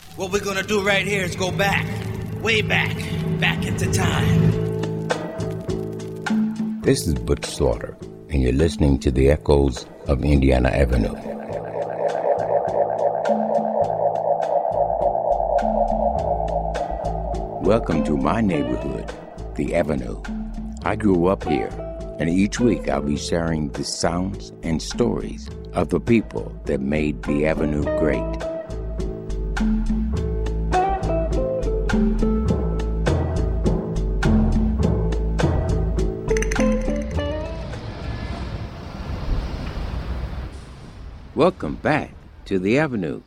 What we're gonna do right here is go back, way back into time. This is Butch Slaughter, and you're listening to the echoes of Indiana Avenue. Welcome to my neighborhood, the Avenue. I grew up here, and each week I'll be sharing the sounds and stories of the people that made the Avenue great. Welcome back to the Avenue.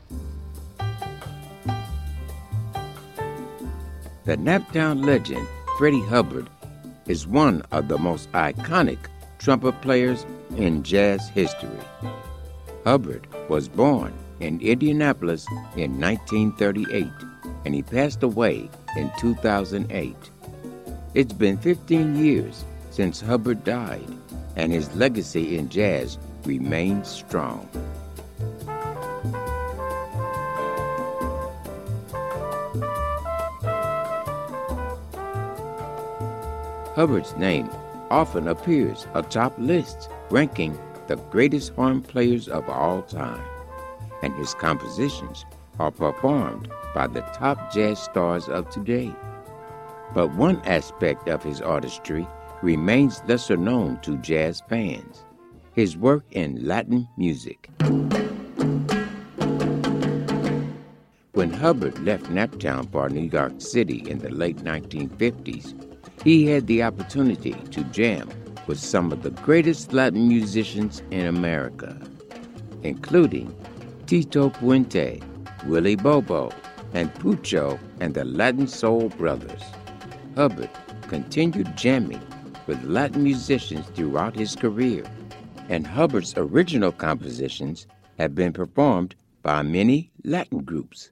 The Naptown legend, Freddie Hubbard, is one of the most iconic trumpet players in jazz history. Hubbard was born in Indianapolis in 1938, and he passed away in 2008. It's been 15 years since Hubbard died, and his legacy in jazz remains strong. Hubbard's name often appears atop lists ranking the greatest horn players of all time, and his compositions are performed by the top jazz stars of today. But one aspect of his artistry remains lesser known to jazz fans: his work in Latin music. When Hubbard left Naptown for New York City in the late 1950s, he had the opportunity to jam with some of the greatest Latin musicians in America, including Tito Puente, Willie Bobo, and Pucho and the Latin Soul Brothers. Hubbard continued jamming with Latin musicians throughout his career, and Hubbard's original compositions have been performed by many Latin groups.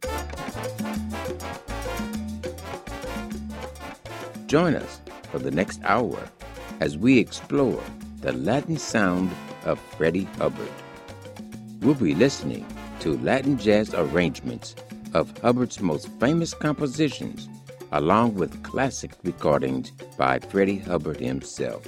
Join us for the next hour as we explore the Latin sound of Freddie Hubbard. We'll be listening to Latin jazz arrangements of Hubbard's most famous compositions, along with classic recordings by Freddie Hubbard himself.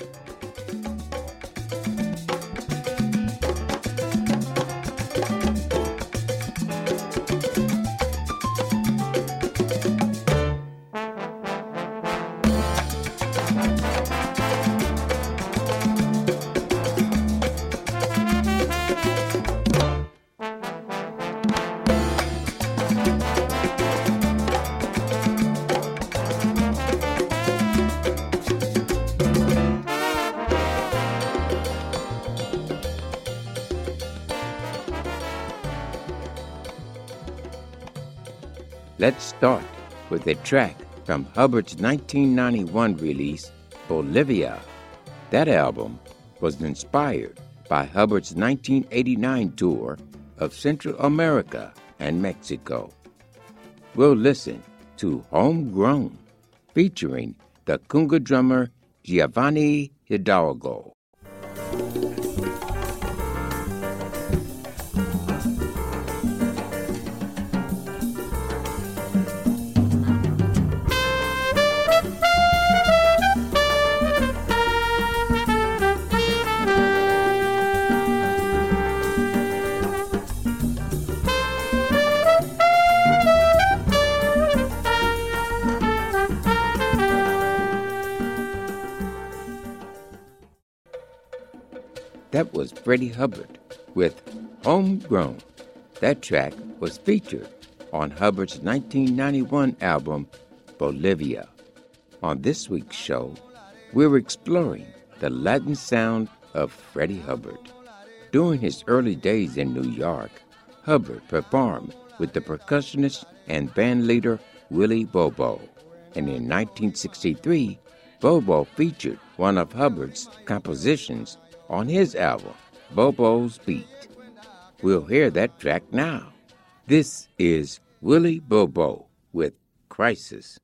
Let's start with a track from Hubbard's 1991 release, Bolivia. That album was inspired by Hubbard's 1989 tour of Central America and Mexico. We'll listen to Homegrown, featuring the conga drummer Giovanni Hidalgo. That was Freddie Hubbard with Homegrown. That track was featured on Hubbard's 1991 album, Bolivia. On this week's show, we're exploring the Latin sound of Freddie Hubbard. During his early days in New York, Hubbard performed with the percussionist and bandleader Willie Bobo. And in 1963, Bobo featured one of Hubbard's compositions on his album, Bobo's Beat. We'll hear that track now. This is Willie Bobo with Crisis.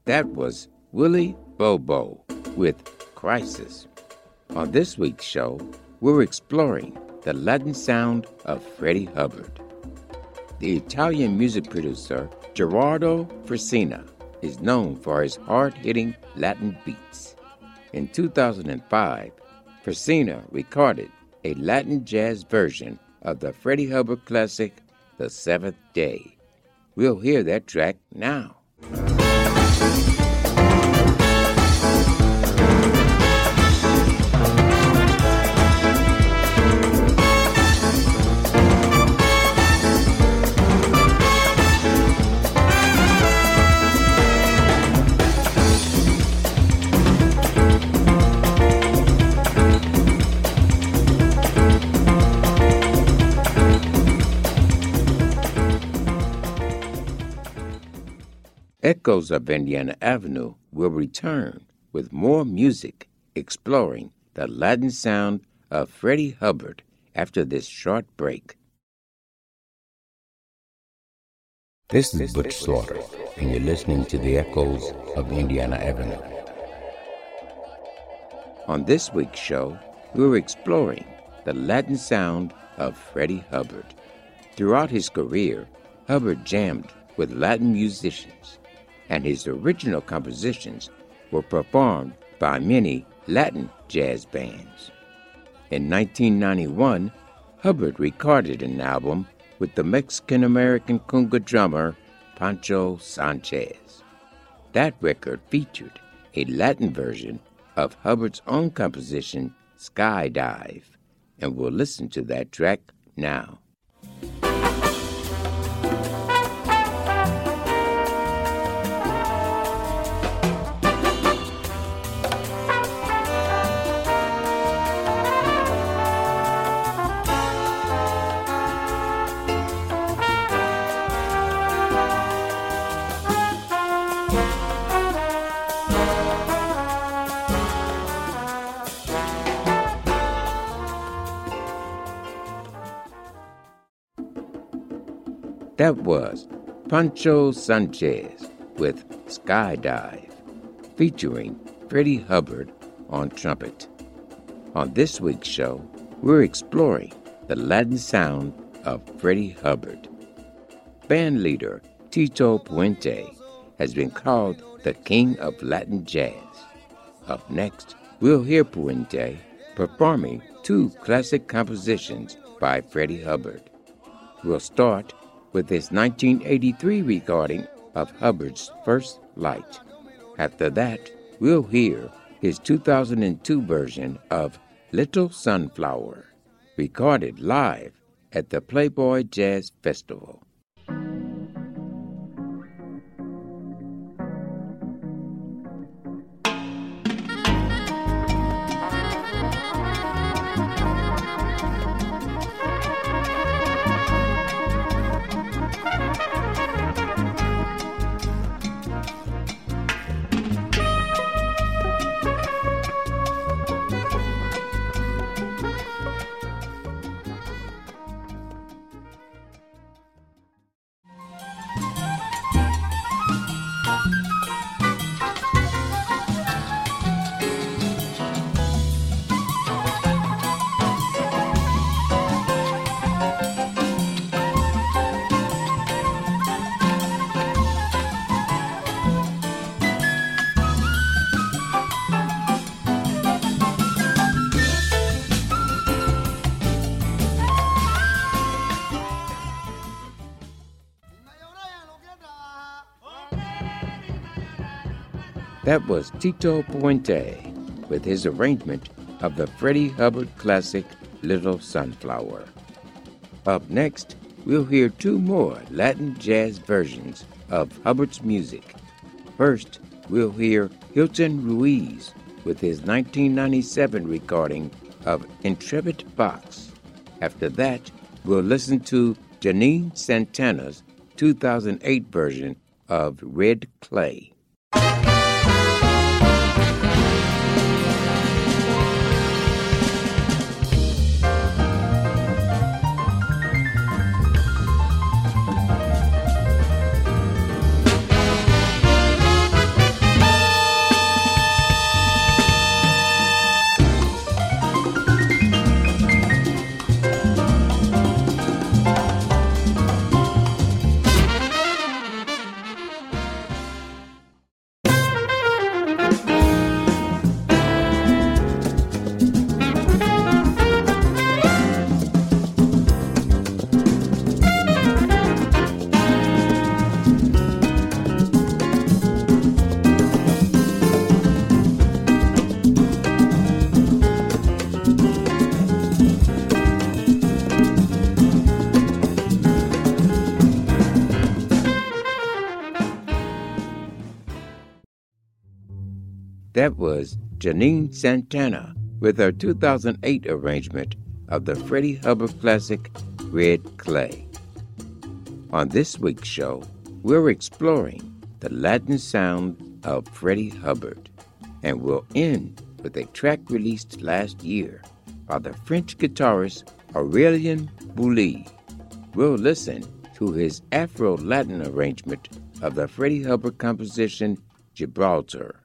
That was Willie Bobo with Crisis. On this week's show, we're exploring the Latin sound of Freddie Hubbard. The Italian music producer Gerardo Frisina is known for his hard-hitting Latin beats. In 2005, Frisina recorded a Latin jazz version of the Freddie Hubbard classic, The Seventh Day. We'll hear that track now. Echoes of Indiana Avenue will return with more music exploring the Latin sound of Freddie Hubbard after this short break. This is Butch Slaughter, and you're listening to the Echoes of Indiana Avenue. On this week's show, we're exploring the Latin sound of Freddie Hubbard. Throughout his career, Hubbard jammed with Latin musicians, and his original compositions were performed by many Latin jazz bands. In 1991, Hubbard recorded an album with the Mexican-American conga drummer Pancho Sanchez. That record featured a Latin version of Hubbard's own composition, Skydive, and we'll listen to that track now. That was Pancho Sanchez with Skydive, featuring Freddie Hubbard on trumpet. On this week's show, we're exploring the Latin sound of Freddie Hubbard. Band leader Tito Puente has been called the king of Latin jazz. Up next, we'll hear Puente performing two classic compositions by Freddie Hubbard. We'll start with his 1983 recording of Hubbard's First Light. After that, we'll hear his 2002 version of Little Sunflower, recorded live at the Playboy Jazz Festival. That was Tito Puente with his arrangement of the Freddie Hubbard classic Little Sunflower. Up next, we'll hear two more Latin jazz versions of Hubbard's music. First, we'll hear Hilton Ruiz with his 1997 recording of Intrepid Fox. After that, we'll listen to Janine Santana's 2008 version of Red Clay. That was Janine Santana with her 2008 arrangement of the Freddie Hubbard classic, Red Clay. On this week's show, we're exploring the Latin sound of Freddie Hubbard, and we'll end with a track released last year by the French guitarist Aurélien Boulez. We'll listen to his Afro-Latin arrangement of the Freddie Hubbard composition, Gibraltar.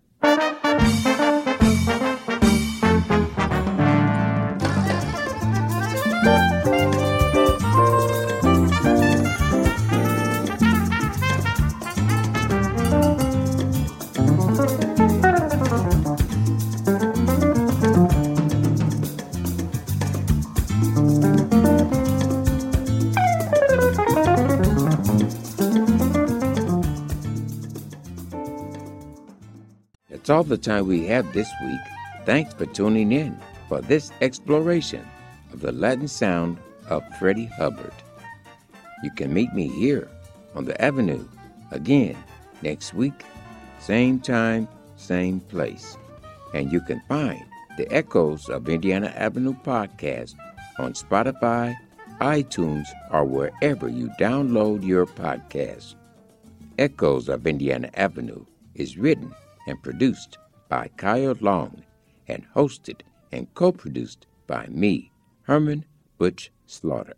That's all the time we have this week. Thanks for tuning in for this exploration of the Latin sound of Freddie Hubbard. You can meet me here on the Avenue again next week, same time, same place. And you can find the Echoes of Indiana Avenue podcast on Spotify, iTunes, or wherever you download your podcasts. Echoes of Indiana Avenue is written and produced by Kyle Long and hosted and co-produced by me, Herman Butch Slaughter.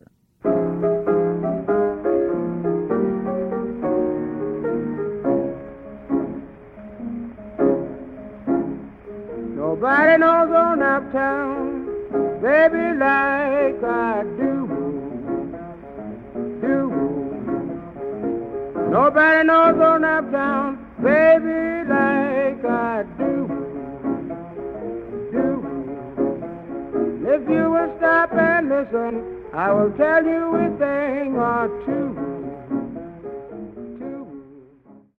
Nobody knows on uptown, baby, like I do. Nobody knows on uptown, baby, like I do. If you will stop and listen, I will tell you a thing or two.